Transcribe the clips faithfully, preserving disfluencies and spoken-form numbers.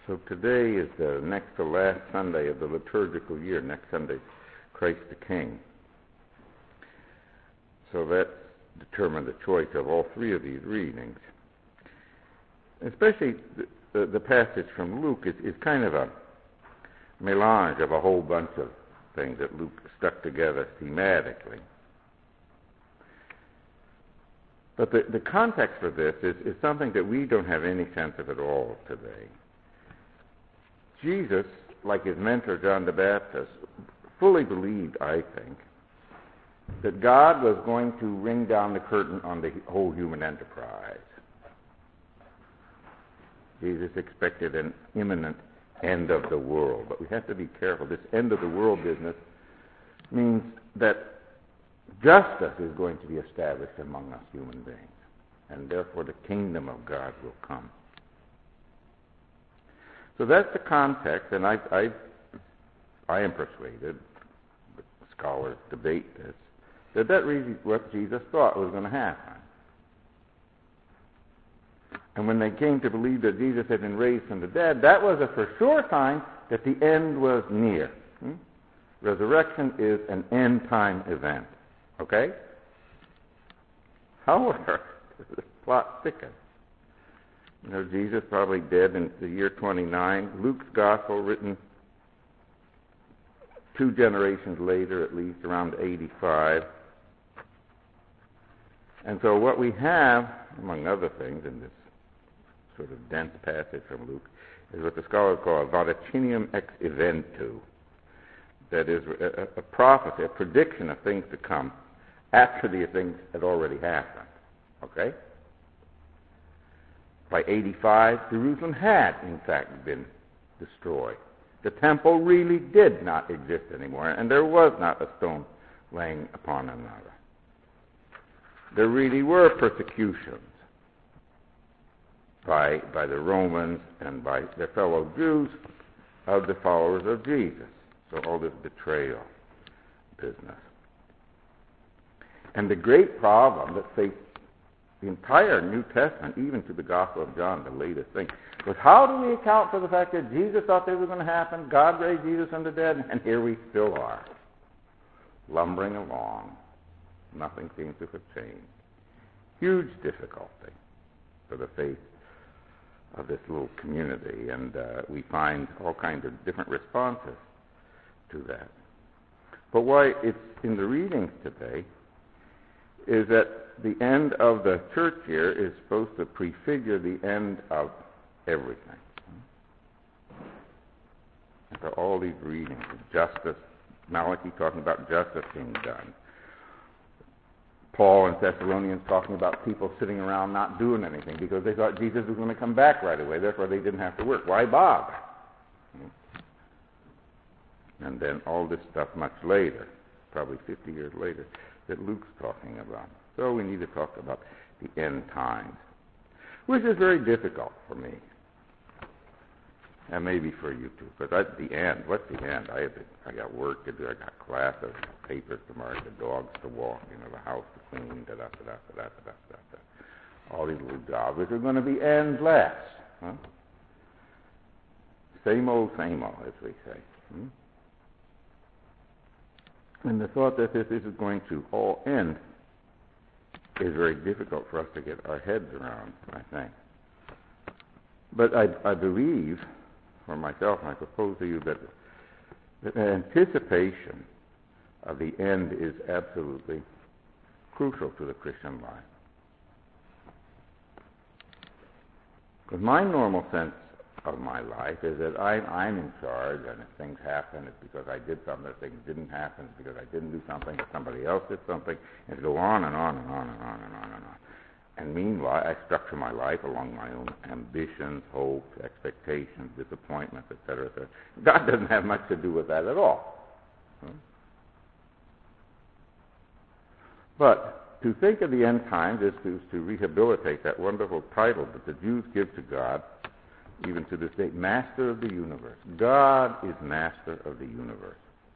So today is the next to last Sunday of the liturgical year. Next Sunday's Christ the King. So that determined the choice of all three of these readings. Especially the, the, the passage from Luke is, is kind of a melange of a whole bunch of things that Luke stuck together thematically. But the, the context for this is, is something that we don't have any sense of at all today. Jesus, like his mentor John the Baptist, fully believed, I think, that God was going to ring down the curtain on the whole human enterprise. Jesus expected an imminent end of the world. But we have to be careful. This end of the world business means that justice is going to be established among us human beings, and therefore the kingdom of God will come. So that's the context, and I, I, I am persuaded, but scholars debate this, that that really what Jesus thought was going to happen. And when they came to believe that Jesus had been raised from the dead, that was a for sure sign that the end was near. Hmm? Resurrection is an end-time event. Okay? However, the plot thickens. You know, Jesus probably dead in the year twenty-nine. Luke's gospel written two generations later, at least, around eighty-five. And so what we have, among other things, in this sort of dense passage from Luke, is what the scholars call a vaticinium ex eventu. That is, a, a prophecy, a prediction of things to come after these things had already happened. Okay? By eighty-five, Jerusalem had, in fact, been destroyed. The temple really did not exist anymore, and there was not a stone laying upon another. There really were persecutions by, by the Romans and by their fellow Jews of the followers of Jesus. So all this betrayal business. And the great problem that faced the entire New Testament, even to the Gospel of John, the latest thing, was how do we account for the fact that Jesus thought they were going to happen, God raised Jesus from the dead, and here we still are, lumbering along. Nothing seems to have changed. Huge difficulty for the faith of this little community, and uh, we find all kinds of different responses to that. But why it's in the readings today is that the end of the church year is supposed to prefigure the end of everything. And so all these readings, justice, Malachi talking about justice being done. Paul in Thessalonians talking about people sitting around not doing anything because they thought Jesus was going to come back right away, therefore they didn't have to work. Why bother? And then all this stuff much later, probably fifty years later, that Luke's talking about. So we need to talk about the end times, which is very difficult for me, and maybe for you too. But at the end, what's the end? I have to, I got work to do. I got classes, papers to mark, the dogs to walk, you know, the house to clean, da da da da da da da da da. All these little jobs, which are going to be endless. Huh? Same old, same old, as we say. Hmm? And the thought that this is going to all end is very difficult for us to get our heads around, I think. But I, I believe, for myself, and I propose to you that, that anticipation of the end is absolutely crucial to the Christian life. Because my normal sense of my life is that I, I'm in charge, and if things happen, it's because I did something. If things didn't happen, it's because I didn't do something, or somebody else did something, and go on and on and on and on and on and on. And meanwhile, I structure my life along my own ambitions, hopes, expectations, disappointments, et cetera, et cetera. God doesn't have much to do with that at all. Hmm? But to think of the end times is to, to rehabilitate that wonderful title that the Jews give to God, even to this day, Master of the Universe. God is Master of the universe.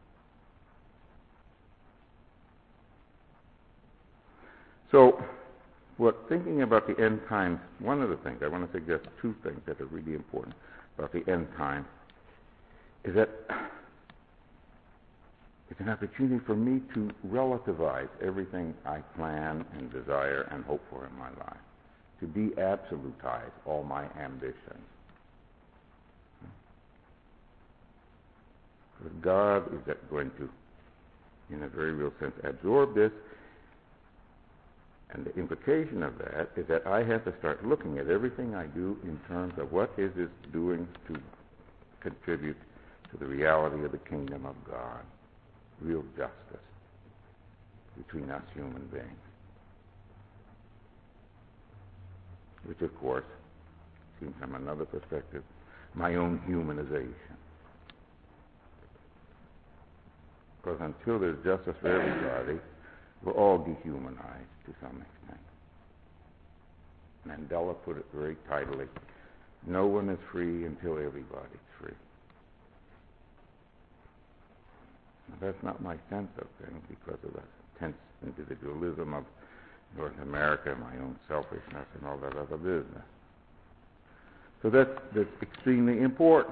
So, what thinking about the end times, one of the things, I want to suggest two things that are really important. about the end time is that it's an opportunity for me to relativize everything I plan and desire and hope for in my life, to de-absolutize all my ambitions. Because God is going to, in a very real sense, absorb this, and the implication of that is that I have to start looking at everything I do in terms of what is this doing to contribute to the reality of the kingdom of God, real justice between us human beings. Which, of course, seen from another perspective, my own humanization. Because until there's justice for everybody, we're all dehumanized to some extent. Mandela put it very tidily, no one is free until everybody's free. Now, that's not my sense of things because of the intense individualism of North America, my own selfishness, and all that other business. So that's, that's extremely important.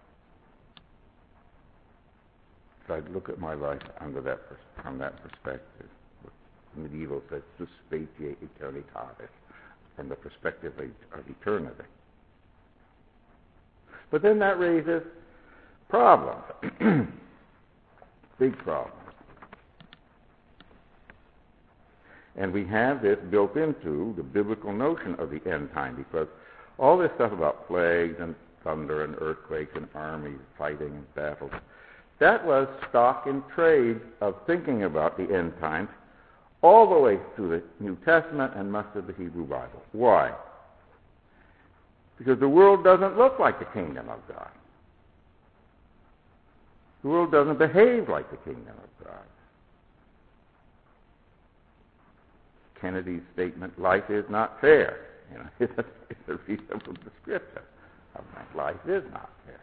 So I'd look at my life under that pers- from that perspective. Medieval says, suspecie eternitatis, from the perspective of, of eternity. But then that raises problems, big problems. And we have this built into the biblical notion of the end time, because all this stuff about plagues and thunder and earthquakes and armies fighting and battles, that was stock in trade of thinking about the end times all the way through the New Testament and much of the Hebrew Bible. Why? Because the world doesn't look like the kingdom of God. The world doesn't behave like the kingdom of God. Kennedy's statement, life is not fair, you know, it's a, it's a reasonable description of that. Life is not fair.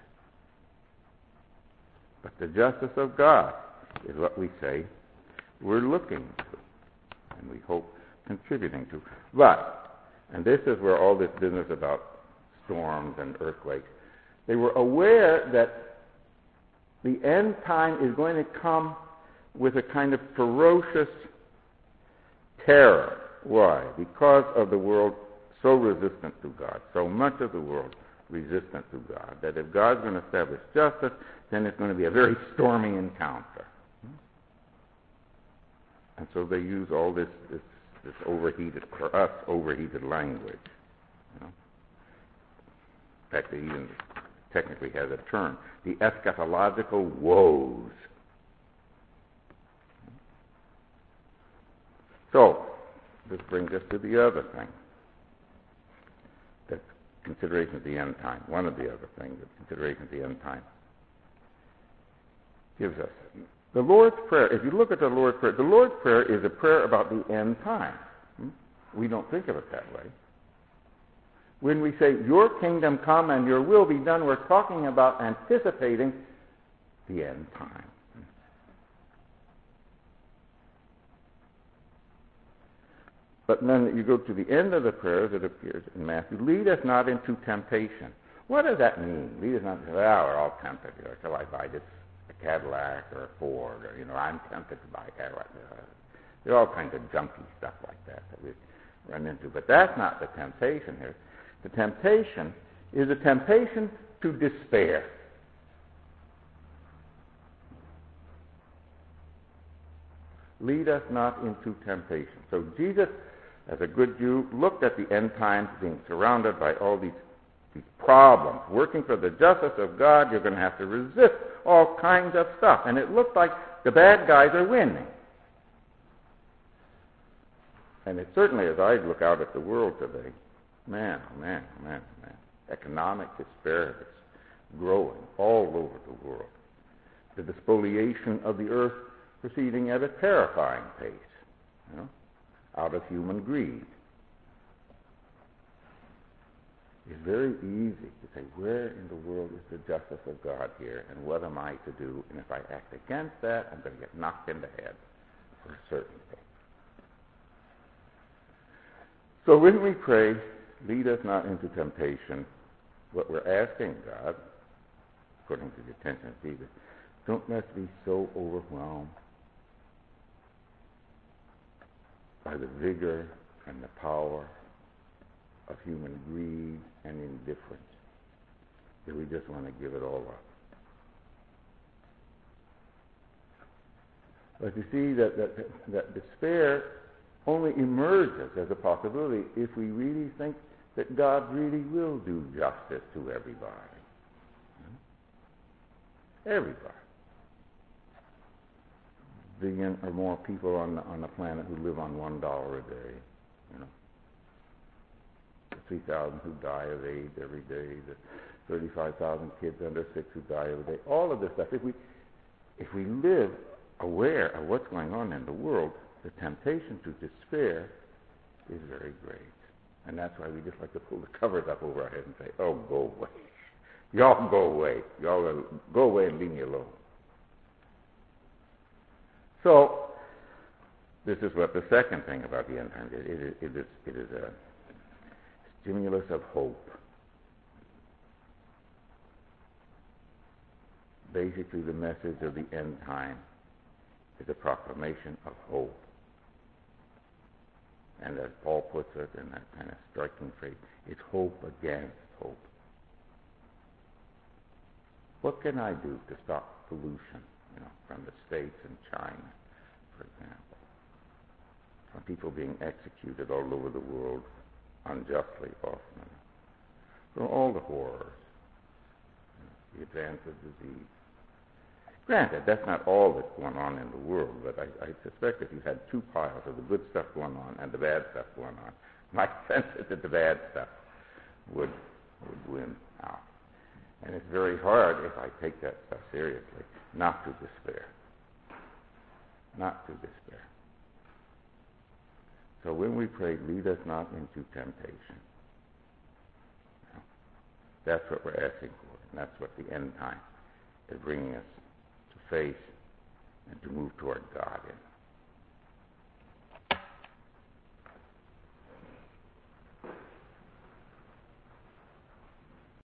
But the justice of God is what we say we're looking to, and we hope contributing to. But, and this is where all this business about storms and earthquakes, they were aware that the end time is going to come with a kind of ferocious terror. Why? Because of the world so resistant to God, so much of the world resistant to God, that if God's going to establish justice, then it's going to be a very stormy encounter. And so they use all this, this, this overheated, for us, overheated language. You know? In fact, they even technically has a term, the eschatological woes. So, this brings us to the other thing. The consideration of the end time. One of the other things, the consideration of the end time, gives us. The Lord's Prayer, if you look at the Lord's Prayer, the Lord's Prayer is a prayer about the end time. Hmm? We don't think of it that way. When we say, your kingdom come and your will be done, we're talking about anticipating the end time. But then you go to the end of the prayers, it appears in Matthew, lead us not into temptation. What does that mean? Lead us not into, well, we're all tempted. You know, shall I buy this, a Cadillac or a Ford? Or, you know, I'm tempted to buy a Cadillac. Uh, there are all kinds of junky stuff like that that we run into. But that's not the temptation here. The temptation is a temptation to despair. Lead us not into temptation. So Jesus, as a good Jew, looked at the end times being surrounded by all these, these problems. Working for the justice of God, you're going to have to resist all kinds of stuff. And it looked like the bad guys are winning. And it certainly, as I look out at the world today, man, oh man, oh man, oh man, economic disparity is growing all over the world. The spoliation of the earth proceeding at a terrifying pace, you know, out of human greed. It's very easy to say, where in the world is the justice of God here, and what am I to do? And if I act against that, I'm going to get knocked in the head for certainty. So when we pray, lead us not into temptation, what we're asking God, according to the attention of Jesus, don't let us be so overwhelmed by the vigor and the power of human greed and indifference that we just want to give it all up. But you see that, that, that despair only emerges as a possibility if we really think that God really will do justice to everybody. Everybody. Billion or more people on the, on the planet who live on one dollar a day. You know, the three thousand who die of AIDS every day. The thirty-five thousand kids under six who die every day. All of this stuff. If we if we live aware of what's going on in the world, the temptation to despair is very great. And that's why we just like to pull the covers up over our head and say, oh, go away. Y'all go away. Y'all go away and leave me alone. So, this is what the second thing about the end times is. It is, it is, it is a stimulus of hope. Basically, the message of the end time is a proclamation of hope. And as Paul puts it in that kind of striking phrase, it's hope against hope. What can I do to stop pollution, you know, from the States and China, for example? From people being executed all over the world unjustly often. From all the horrors, you know, the advance of disease. Granted, that's not all that's going on in the world, but I, I suspect if you had two piles of the good stuff going on and the bad stuff going on, my sense is that the bad stuff would would win out. And it's very hard, if I take that stuff seriously, not to despair. Not to despair. So when we pray, lead us not into temptation, you know, that's what we're asking for, and that's what the end time is bringing us to face and to move toward God in.